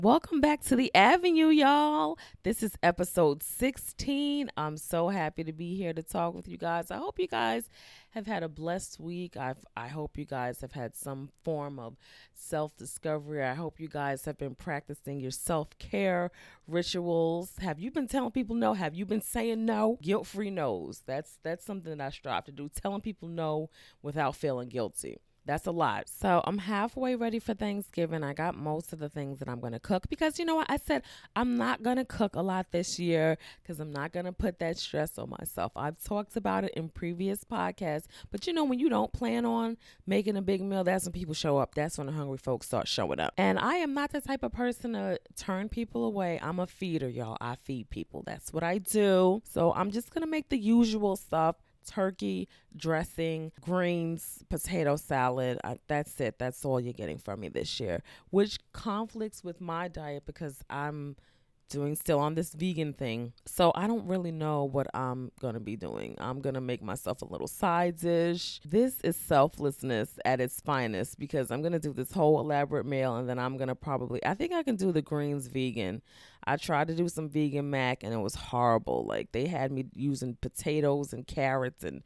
Welcome back to the Avenue, y'all. This is episode 16. I'm so happy to be here to talk with you guys. I hope you guys have had a blessed week. I hope you guys have had some form of self-discovery. I hope you guys have been practicing your self-care rituals. Have you been telling people no? Have you been saying no? Guilt-free no's. That's something that I strive to do. Telling people no without feeling guilty. That's a lot. So I'm halfway ready for Thanksgiving. I got most of the things that I'm going to cook because you know what? I said I'm not going to cook a lot this year because I'm not going to put that stress on myself. I've talked about it in previous podcasts, but you know, when you don't plan on making a big meal, that's when people show up. That's when the hungry folks start showing up. And I am not the type of person to turn people away. I'm a feeder, y'all. I feed people. That's what I do. So I'm just going to make the usual stuff. Turkey, dressing, greens, potato salad. That's it. That's all you're getting from me this year, which conflicts with my diet because I'm doing still on this vegan thing. So I don't really know what I'm going to be doing. I'm going to make myself a little side dish. This is selflessness at its finest because I'm going to do this whole elaborate meal and then I'm going to I think I can do the greens vegan. I tried to do some vegan mac and it was horrible. Like they had me using potatoes and carrots and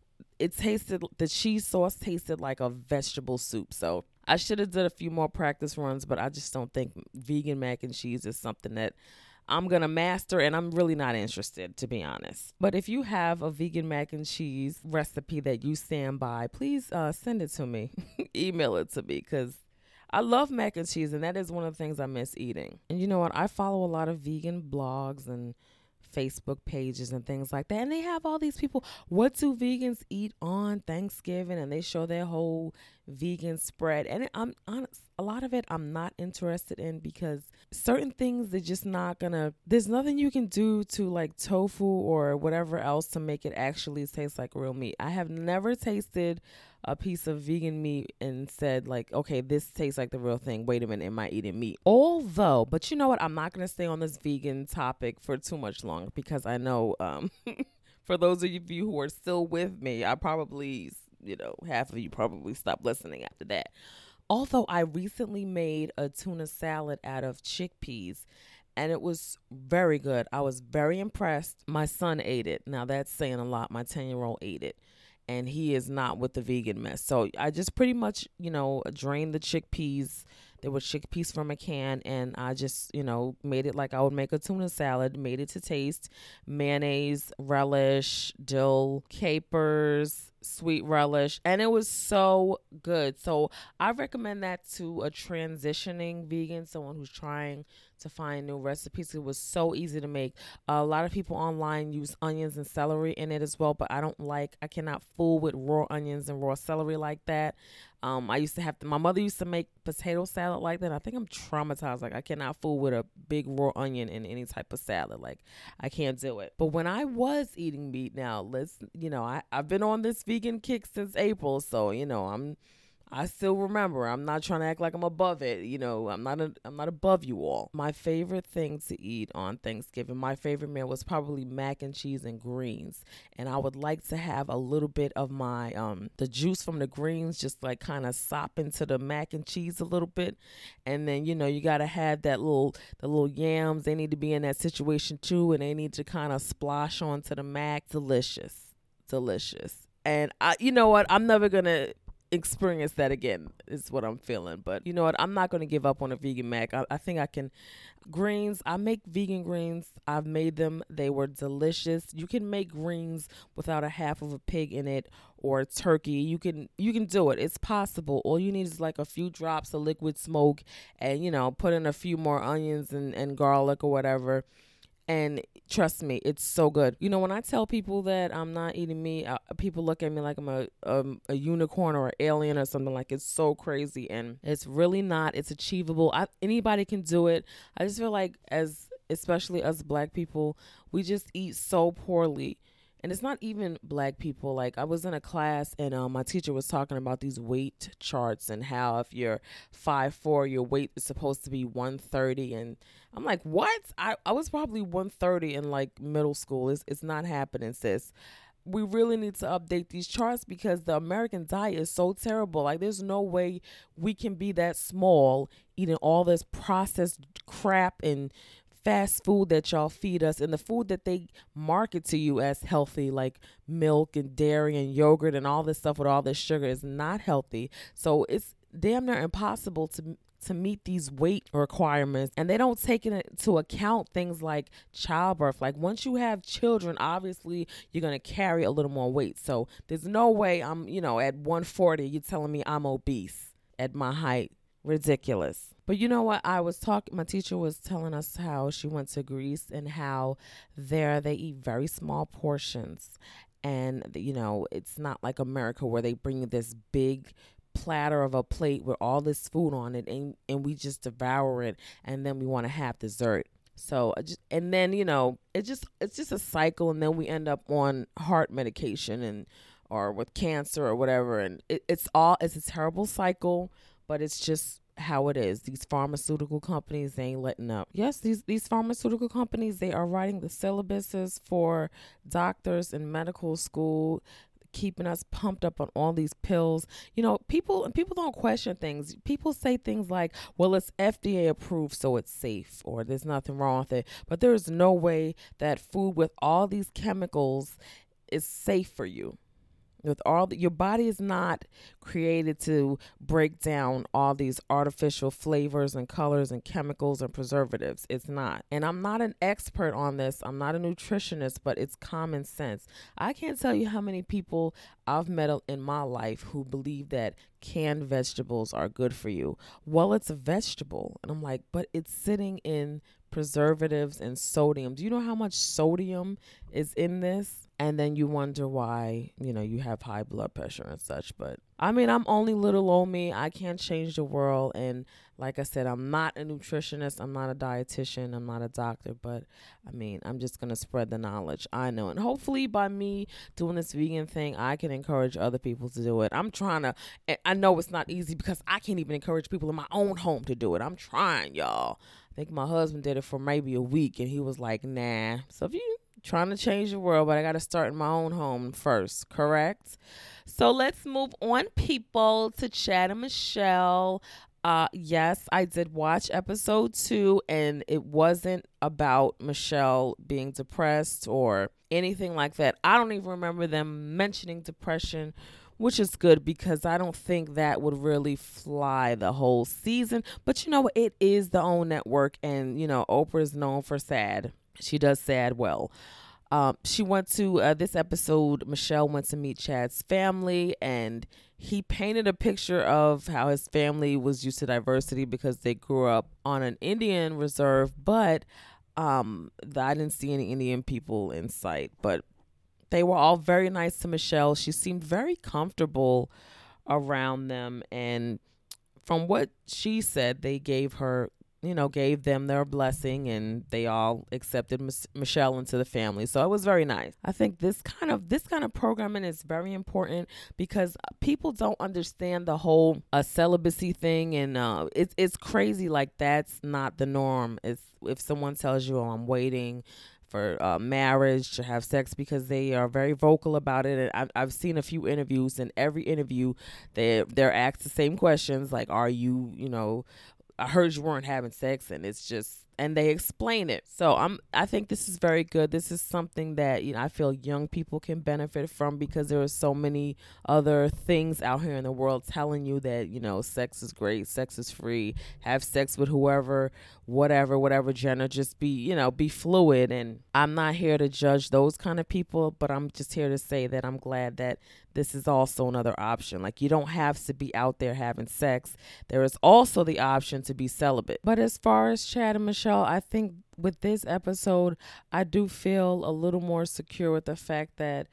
the cheese sauce tasted like a vegetable soup. So I should have did a few more practice runs, but I just don't think vegan mac and cheese is something that I'm going to master, and I'm really not interested, to be honest. But if you have a vegan mac and cheese recipe that you stand by, please send it to me. Email it to me because I love mac and cheese, and that is one of the things I miss eating. And you know what? I follow a lot of vegan blogs and Facebook pages and things like that. And they have all these people, what do vegans eat on Thanksgiving? And they show their whole vegan spread. And I'm honest, a lot of it I'm not interested in because certain things they're just not gonna, there's nothing you can do to like tofu or whatever else to make it actually taste like real meat. I have never tasted a piece of vegan meat and said like, okay, this tastes like the real thing. Wait a minute, am I eating meat? Although, but you know what? I'm not going to stay on this vegan topic for too much longer because I know for those of you who are still with me, I probably, half of you probably stopped listening after that. Although I recently made a tuna salad out of chickpeas and it was very good. I was very impressed. My son ate it. Now that's saying a lot. My 10-year-old ate it. And he is not with the vegan mess. So I just pretty much, drained the chickpeas. There were chickpeas from a can. And I just, made it like I would make a tuna salad. Made it to taste. Mayonnaise, relish, dill, capers, sweet relish. And it was so good. So I recommend that to a transitioning vegan, someone who's trying to find new recipes. It was so easy to make. A lot of people online use onions and celery in it as well, but I cannot fool with raw onions and raw celery like that. My mother used to make potato salad like that. I think I'm traumatized. Like I cannot fool with a big raw onion in any type of salad. Like I can't do it. But when I was eating meat now, I've been on this vegan kick since April. So, I still remember. I'm not trying to act like I'm above it. I'm not above you all. My favorite thing to eat on Thanksgiving, my favorite meal was probably mac and cheese and greens. And I would like to have a little bit of my the juice from the greens just like kind of sop into the mac and cheese a little bit. And then, you got to have the little yams. They need to be in that situation too, and they need to kind of splosh onto the mac. Delicious. And you know what? I'm never going to experience that again is what I'm feeling. But you know what? I'm not going to give up on a vegan mac. I think I can. Greens, I make vegan greens. I've made them. They were delicious. You can make greens without a half of a pig in it or turkey. You can do it. It's possible. All you need is like a few drops of liquid smoke and, put in a few more onions and garlic or whatever. And trust me, it's so good. When I tell people that I'm not eating meat, people look at me like I'm a unicorn or an alien or something. Like it's so crazy, and it's really not. It's achievable. Anybody can do it. I just feel like especially us Black people, we just eat so poorly. And it's not even Black people. Like I was in a class and my teacher was talking about these weight charts and how if you're 5'4", your weight is supposed to be 130. And I'm like, what? I was probably 130 in like middle school. It's not happening, sis. We really need to update these charts because the American diet is so terrible. Like there's no way we can be that small, eating all this processed crap and fast food that y'all feed us, and the food that they market to you as healthy, like milk and dairy and yogurt and all this stuff with all this sugar, is not healthy. So it's damn near impossible to meet these weight requirements, and they don't take into account things like childbirth. Like once you have children, obviously you're going to carry a little more weight. So there's no way I'm, at 140, you're telling me I'm obese at my height. Ridiculous. But you know what? My teacher was telling us how she went to Greece and how there they eat very small portions. And, it's not like America where they bring you this big platter of a plate with all this food on it, and we just devour it, and then we want to have dessert. So and then it's just a cycle, and then we end up on heart medication or with cancer or whatever, and it's a terrible cycle, but it's just how it is. These pharmaceutical companies, they ain't letting up. Yes, these pharmaceutical companies, they are writing the syllabuses for doctors in medical school, keeping us pumped up on all these pills. People don't question things. People say things like, well, it's FDA approved, so it's safe, or there's nothing wrong with it. But there is no way that food with all these chemicals is safe for you. Your body is not created to break down all these artificial flavors and colors and chemicals and preservatives. It's not. And I'm not an expert on this. I'm not a nutritionist, but it's common sense. I can't tell you how many people I've met in my life who believe that canned vegetables are good for you. Well, it's a vegetable. And I'm like, but it's sitting in preservatives and sodium. Do you know how much sodium is in this? And then you wonder why, you have high blood pressure and such. But I'm only little old me. I can't change the world. And like I said, I'm not a nutritionist. I'm not a dietitian. I'm not a doctor. But I'm just going to spread the knowledge I know. And hopefully by me doing this vegan thing, I can encourage other people to do it. I know it's not easy because I can't even encourage people in my own home to do it. I'm trying, y'all. I think my husband did it for maybe a week and he was like, nah. So if you trying to change the world, but I got to start in my own home first, correct? So let's move on, people, to Chad and Michelle. Yes, I did watch episode 2, and it wasn't about Michelle being depressed or anything like that. I don't even remember them mentioning depression, which is good because I don't think that would really fly the whole season. But it is the OWN network, and Oprah is known for sad. She does sad well. She went to this episode. Michelle went to meet Chad's family, and he painted a picture of how his family was used to diversity because they grew up on an Indian reserve. But I didn't see any Indian people in sight. But they were all very nice to Michelle. She seemed very comfortable around them, and from what she said, they gave them their blessing, and they all accepted Michelle into the family. So it was very nice. I think this kind of programming is very important because people don't understand the whole celibacy thing, and it's crazy. Like, that's not the norm. It's if someone tells you, "Oh, I'm waiting for marriage to have sex," because they are very vocal about it. And I've seen a few interviews, and every interview they're asked the same questions, like, "Are you, I heard you weren't having sex," and it's just, and they explain it. So I think this is very good. This is something that I feel young people can benefit from, because there are so many other things out here in the world telling you that sex is great, sex is free, have sex with whoever, whatever gender, just be fluid. And I'm not here to judge those kind of people, but I'm just here to say that I'm glad that this is also another option. Like, you don't have to be out there having sex. There is also the option to be celibate. But as far as Chad and Michelle, I think with this episode, I do feel a little more secure with the fact that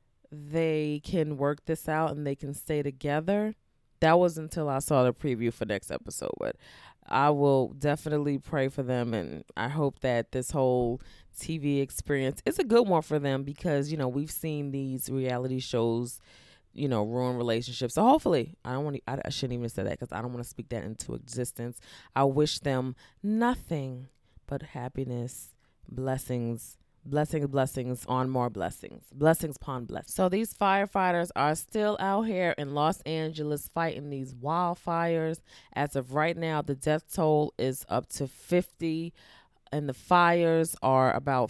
they can work this out and they can stay together. That was until I saw the preview for next episode, but I will definitely pray for them, and I hope that this whole TV experience is a good one for them, because we've seen these reality shows ruin relationships. So hopefully, I shouldn't even say that because I don't want to speak that into existence. I wish them nothing but happiness, blessings, Blessings on more blessings. Blessings upon blessings. So these firefighters are still out here in Los Angeles fighting these wildfires. As of right now, the death toll is up to 50, and the fires are about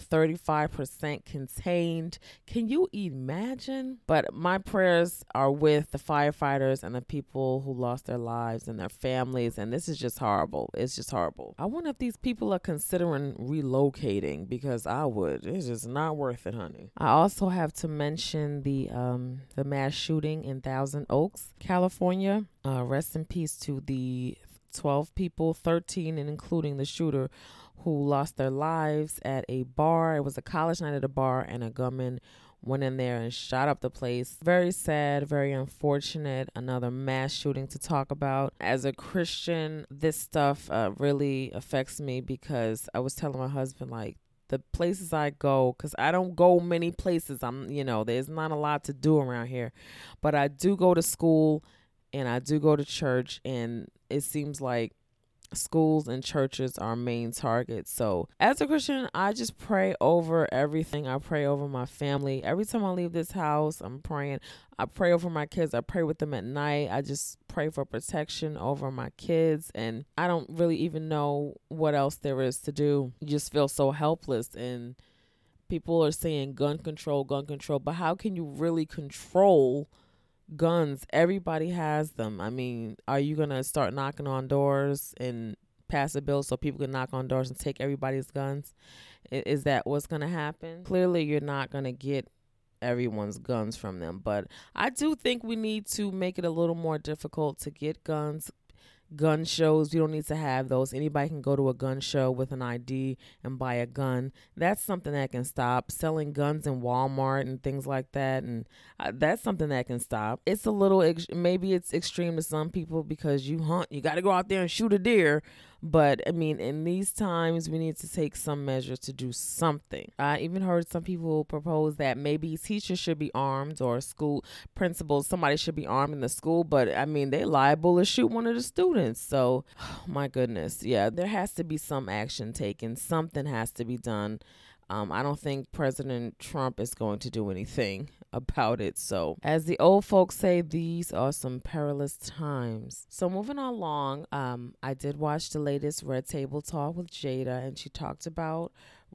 35% contained. Can you imagine? But my prayers are with the firefighters and the people who lost their lives and their families. And this is just horrible. It's just horrible. I wonder if these people are considering relocating, because I would. It's just not worth it, honey. I also have to mention the mass shooting in Thousand Oaks, California. Rest in peace to the 12 people, 13 and including the shooter, who lost their lives at a bar. It was a college night at a bar, and a gunman went in there and shot up the place. Very sad, very unfortunate. Another mass shooting to talk about. As a Christian, this stuff really affects me, because I was telling my husband, like, the places I go, because I don't go many places. There's not a lot to do around here, but I do go to school and I do go to church, and it seems like schools and churches are main targets. So as a Christian, I just pray over everything. I pray over my family. Every time I leave this house, I'm praying. I pray over my kids. I pray with them at night. I just pray for protection over my kids. And I don't really even know what else there is to do. You just feel so helpless. And people are saying gun control. But how can you really control guns? Everybody has them. I mean, are you going to start knocking on doors and pass a bill so people can knock on doors and take everybody's guns? Is that what's going to happen? Clearly, you're not going to get everyone's guns from them. But I do think we need to make it a little more difficult to get guns. Gun shows, you don't need to have those. Anybody can go to a gun show with an ID and buy a gun. That's something that can stop. Selling guns in Walmart and things like that, and that's something that can stop. It's a little, maybe it's extreme to some people, because you hunt, you got to go out there and shoot a deer. But I mean, in these times, we need to take some measures to do something. I even heard some people propose that maybe teachers should be armed, or school principals, somebody should be armed in the school. But I mean, they're liable to shoot one of the students. So, oh, my goodness. Yeah, there has to be some action taken. Something has to be done. I don't think President Trump is going to do anything about it. So, as the old folks say, these are some perilous times. So, moving along, I did watch the latest Red Table Talk with Jada, and she talked about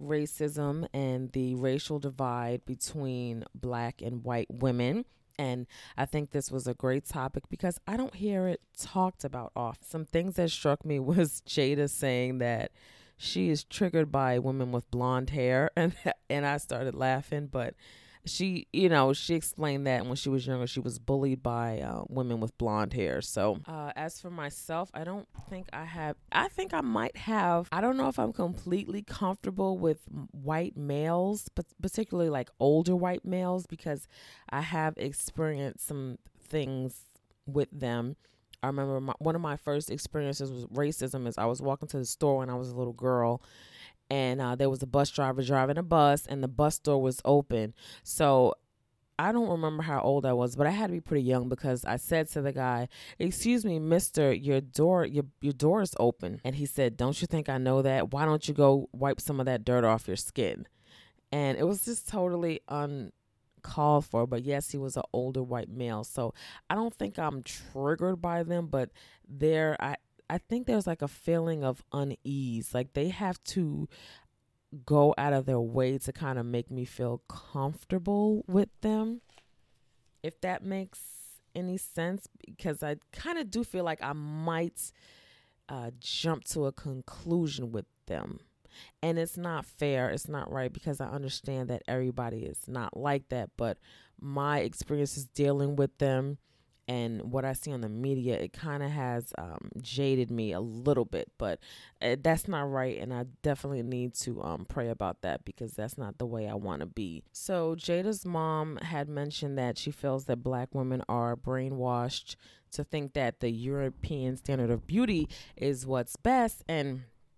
racism and the racial divide between black and white women. And I think this was a great topic, because I don't hear it talked about often. Some things that struck me was Jada saying that she is triggered by women with blonde hair, and I started laughing. But she explained that when she was younger, she was bullied by women with blonde hair. So as for myself, I don't think I have. I think I might have. I don't know if I'm completely comfortable with white males, but particularly like older white males, because I have experienced some things with them. I remember one of my first experiences with racism is I was walking to the store when I was a little girl, and there was a bus driver driving a bus, and the bus door was open. So I don't remember how old I was, but I had to be pretty young, because I said to the guy, "Excuse me, mister, your door is open." And he said, "Don't you think I know that? Why don't you go wipe some of that dirt off your skin?" And it was just totally uncalled for. But yes, he was an older white male, so I don't think I'm triggered by them, but I think there's like a feeling of unease. Like they have to go out of their way to kind of make me feel comfortable with them, if that makes any sense, because I kind of do feel like I might jump to a conclusion with them. And it's not fair. It's not right, because I understand that everybody is not like that. But my experiences dealing with them and what I see on the media, it kind of has jaded me a little bit. But that's not right. And I definitely need to pray about that, because that's not the way I want to be. So Jada's mom had mentioned that she feels that black women are brainwashed to think that the European standard of beauty is what's best. And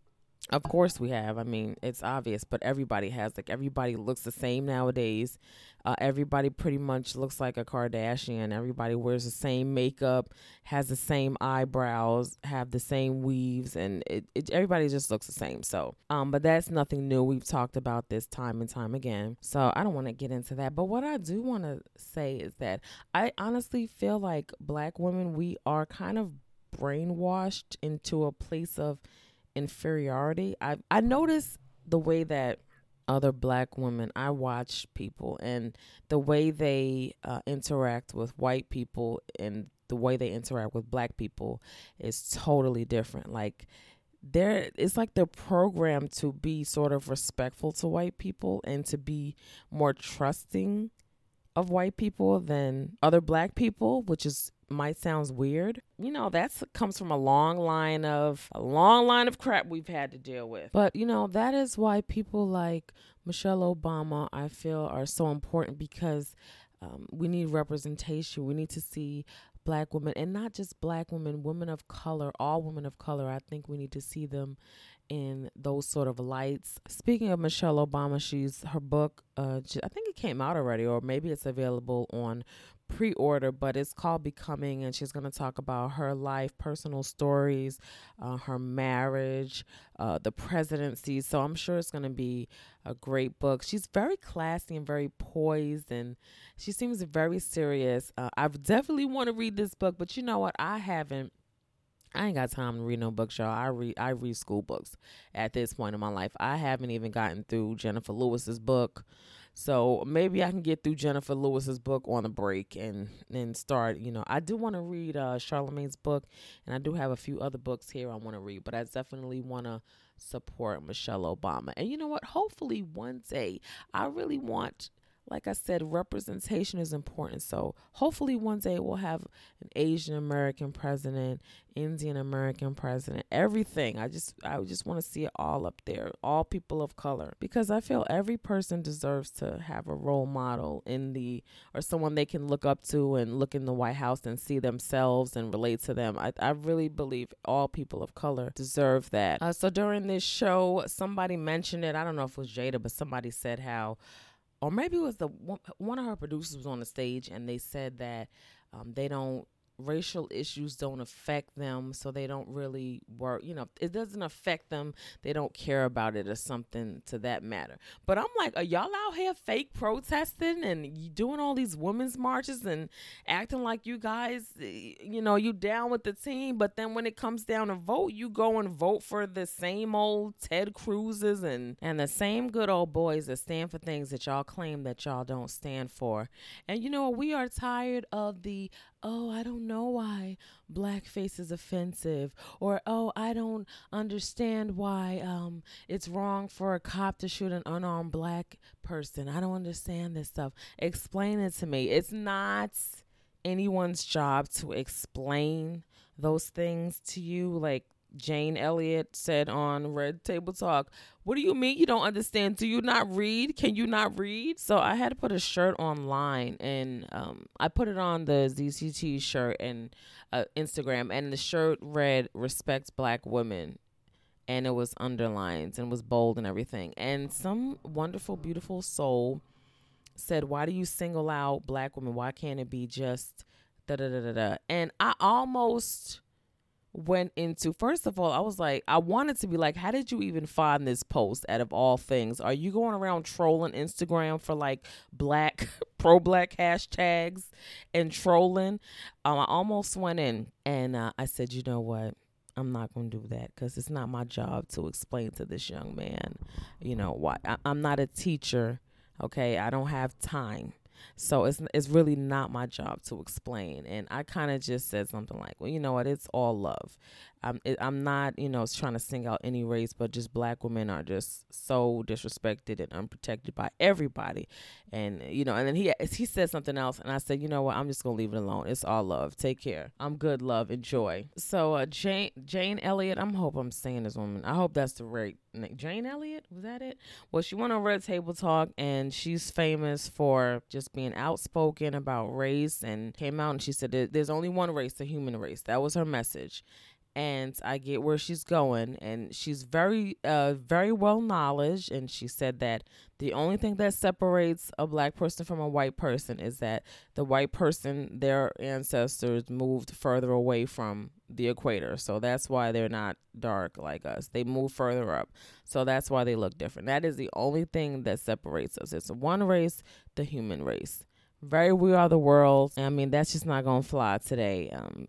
Of course we have. I mean, it's obvious, but everybody has. Like, everybody looks the same nowadays. Everybody pretty much looks like a Kardashian. Everybody wears the same makeup, has the same eyebrows, have the same weaves, and everybody just looks the same. So, but that's nothing new. We've talked about this time and time again. So I don't want to get into that. But what I do want to say is that I honestly feel like Black women, we are kind of brainwashed into a place of inferiority. I notice the way that other Black women, I watch people and the way they interact with white people and the way they interact with Black people is totally different. Like, it's like they're programmed to be sort of respectful to white people and to be more trusting of white people than other Black people, which is might sounds weird. You know, that's comes from a long line of crap we've had to deal with. But you know, that is why people like Michelle Obama, I feel, are so important, because we need representation. We need to see Black women, and not just Black women, women of color, all women of color. I think we need to see them in those sort of lights. Speaking of Michelle Obama, her book, I think it came out already, or maybe it's available on pre-order, but it's called Becoming, and she's going to talk about her life, personal stories, her marriage, the presidency. So I'm sure it's going to be a great book. She's very classy and very poised, and she seems very serious. I definitely want to read this book, but you know what? I ain't got time to read no books, y'all. I read school books at this point in my life. I haven't even gotten through Jennifer Lewis's book. So maybe I can get through Jennifer Lewis's book on a break and then start, I do want to read Charlamagne's book, and I do have a few other books here I want to read, but I definitely want to support Michelle Obama. And you know what? Hopefully one day, I really want, like I said, representation is important. So hopefully one day we'll have an Asian American president, Indian American president, everything. I just want to see it all up there, all people of color, because I feel every person deserves to have a role model or someone they can look up to and look in the White House and see themselves and relate to them. I really believe all people of color deserve that. So during this show, somebody mentioned it. I don't know if it was Jada, but somebody said how, or maybe it was one of her producers was on the stage, and they said that racial issues don't affect them, so they don't really work. It doesn't affect them. They don't care about it or something to that matter. But I'm like, are y'all out here fake protesting and you doing all these women's marches and acting like you guys, you down with the team, but then when it comes down to vote, you go and vote for the same old Ted Cruz's and the same good old boys that stand for things that y'all claim that y'all don't stand for. And we are tired of the, oh, I don't know why blackface is offensive, or oh, I don't understand why it's wrong for a cop to shoot an unarmed Black person. I don't understand this stuff. Explain it to me. It's not anyone's job to explain those things to you. Like Jane Elliott said on Red Table Talk, what do you mean you don't understand? Do you not read? Can you not read? So I had to put a shirt online, and I put it on the ZCT shirt and Instagram, and the shirt read "Respect Black Women," and it was underlined and was bold and everything. And some wonderful, beautiful soul said, "Why do you single out Black women? Why can't it be just da da da da da?" And I almost went into, first of all, I was like, I wanted to be like, how did you even find this post out of all things? Are you going around trolling Instagram for like pro-black hashtags and trolling? I almost went in and I said, you know what? I'm not going to do that, because it's not my job to explain to this young man, why. I'm not a teacher, okay? I don't have time. So it's really not my job to explain. And I kind of just said something like, well, you know what? It's all love. I'm not, trying to sing out any race, but just Black women are just so disrespected and unprotected by everybody. And, and then he said something else, and I said, you know what? I'm just going to leave it alone. It's all love. Take care. I'm good, love. Enjoy. So Jane Elliott, I hope I'm saying this woman. I hope that's the right name. Jane Elliott? Was that it? Well, she went on Red Table Talk, and she's famous for just being outspoken about race, and came out and she said there's only one race, the human race. That was her message. and I get where she's going. And she's very well knowledge. And she said that the only thing that separates a black person from a white person is that the white person, their ancestors moved further away from the equator. So that's why they're not dark like us. They move further up. So that's why they look different. That is the only thing that separates us. It's one race, the human race. Very we are the world. I mean, that's just not gonna fly today.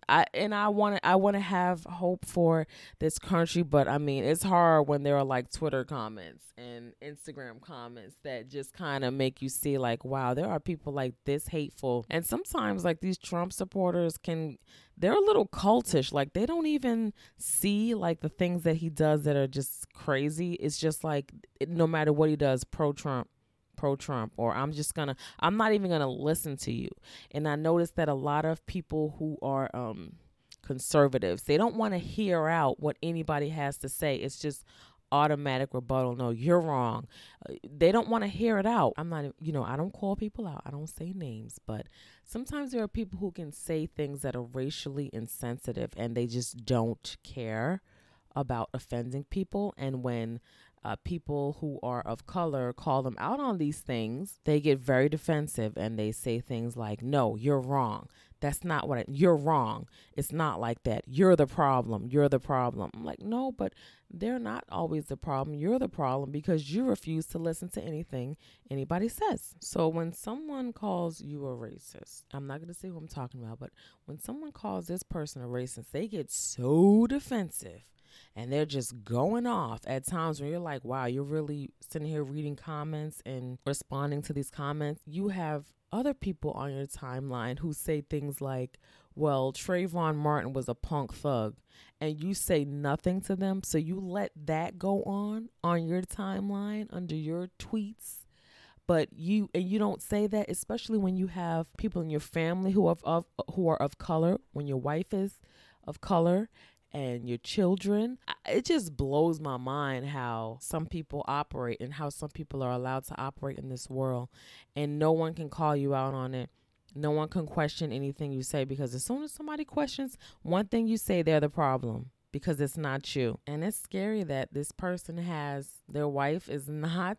I want to have hope for this country, but I mean, it's hard when there are like Twitter comments and Instagram comments that just kind of make you see like, wow, there are people like this hateful. And sometimes like these Trump supporters they're a little cultish. Like they don't even see like the things that he does that are just crazy. It's just like no matter what he does, pro-Trump, or I'm not even gonna listen to you. And I noticed that a lot of people who are conservatives, they don't want to hear out what anybody has to say. It's just automatic rebuttal. No, you're wrong. They don't want to hear it out. I'm not, I don't call people out. I don't say names, but sometimes there are people who can say things that are racially insensitive and they just don't care about offending people. And when people who are of color call them out on these things, they get very defensive and they say things like, no, you're wrong. That's not you're wrong. It's not like that. You're the problem. You're the problem. I'm like, no, but they're not always the problem. You're the problem because you refuse to listen to anything anybody says. So when someone calls you a racist, I'm not going to say who I'm talking about, but when someone calls this person a racist, they get so defensive. And they're just going off at times when you're like, wow, you're really sitting here reading comments and responding to these comments. You have other people on your timeline who say things like, well, Trayvon Martin was a punk thug, and you say nothing to them. So you let that go on your timeline under your tweets. But you don't say that, especially when you have people in your family who are of color, when your wife is of color, and your children. It just blows my mind how some people operate and how some people are allowed to operate in this world, and no one can call you out on it. No one can question anything you say, because as soon as somebody questions one thing you say, they're the problem because it's not you. And it's scary that this person their wife is not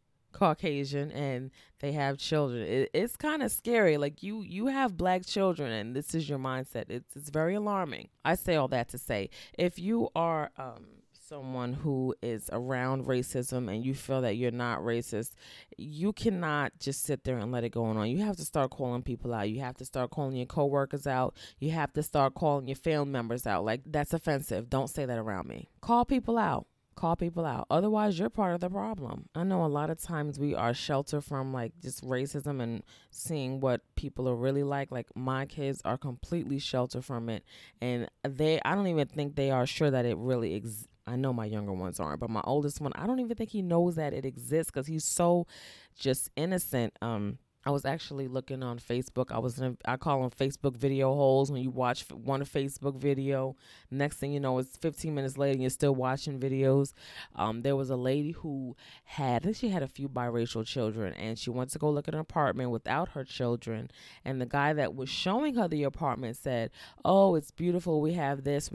Caucasian and they have children. It's kind of scary. Like you have black children and this is your mindset. It's very alarming. I say all that to say, if you are someone who is around racism and you feel that you're not racist, you cannot just sit there and let it go on. You have to start calling people out. You have to start calling your coworkers out. You have to start calling your family members out. Like, that's offensive. Don't say that around me. Call people out. Otherwise, you're part of the problem. I know a lot of times we are sheltered from like just racism and seeing what people are really like. Like, my kids are completely sheltered from it. And I don't even think they are sure that it really exists. I know my younger ones aren't, but my oldest one, I don't even think he knows that it exists because he's so just innocent. I was actually looking on Facebook. I call them Facebook video holes. When you watch one Facebook video, next thing you know, it's 15 minutes later and you're still watching videos. There was a lady who I think she had a few biracial children, and she went to go look at an apartment without her children. And the guy that was showing her the apartment said, oh, it's beautiful. We have this,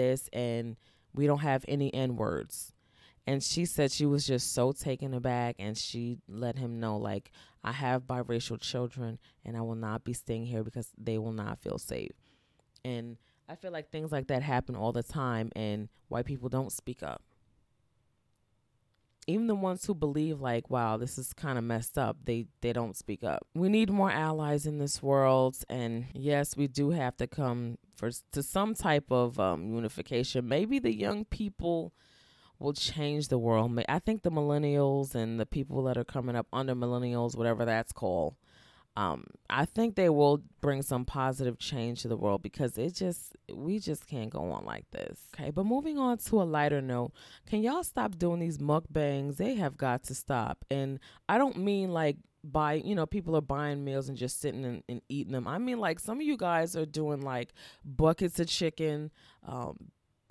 and we don't have any N-words. And she said she was just so taken aback, and she let him know, like, I have biracial children and I will not be staying here because they will not feel safe. And I feel like things like that happen all the time, and white people don't speak up. Even the ones who believe like, wow, this is kind of messed up, they don't speak up. We need more allies in this world. And yes, we do have to come to some type of unification. Maybe the young people will change the world. I think the millennials and the people that are coming up under millennials, whatever that's called, I think they will bring some positive change to the world, because we just can't go on like this. Okay, but moving on to a lighter note, can y'all stop doing these mukbangs? They have got to stop. And I don't mean like people are buying meals and just sitting and eating them. I mean, like, some of you guys are doing like buckets of chicken,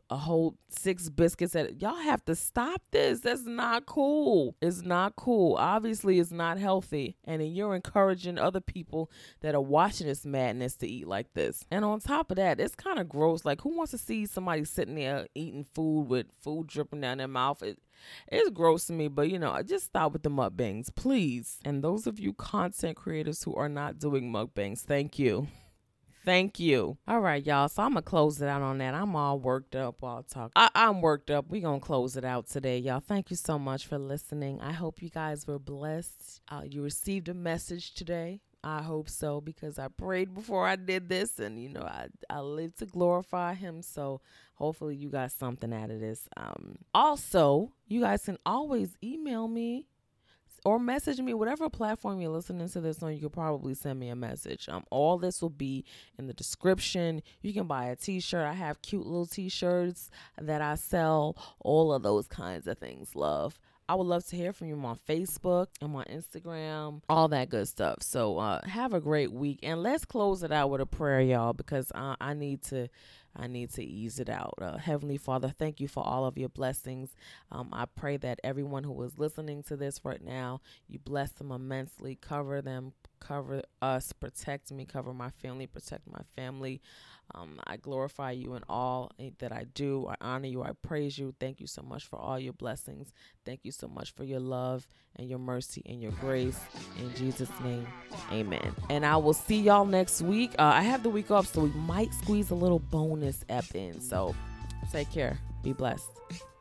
a whole 6 biscuits. Y'all have to stop this. That's not cool. It's not cool. Obviously, it's not healthy. And then you're encouraging other people that are watching this madness to eat like this. And on top of that, it's kind of gross. Like, who wants to see somebody sitting there eating food with food dripping down their mouth? It's gross to me, but just stop with the mukbangs, please. And those of you content creators who are not doing mukbangs, thank you. Thank you. All right, y'all. So I'm going to close it out on that. I'm all worked up while I talk. I'm worked up. We're going to close it out today, y'all. Thank you so much for listening. I hope you guys were blessed. You received a message today. I hope so, because I prayed before I did this, and I live to glorify him. So hopefully you got something out of this. Also, you guys can always email me or message me, whatever platform you're listening to this on. You could probably send me a message. All this will be in the description. You can buy a t-shirt. I have cute little t-shirts that I sell, all of those kinds of things, love. I would love to hear from you on Facebook and on Instagram, all that good stuff. So have a great week, and let's close it out with a prayer, y'all, because I need to ease it out. Heavenly Father, thank you for all of your blessings. I pray that everyone who is listening to this right now, you bless them immensely, cover them, cover us, protect me, cover my family, protect my family. I glorify you in all that I do. I honor you. I praise you. Thank you so much for all your blessings. Thank you so much for your love and your mercy and your grace. In Jesus' name, amen. And I will see y'all next week. I have the week off, so we might squeeze a little bonus ep in. So take care. Be blessed.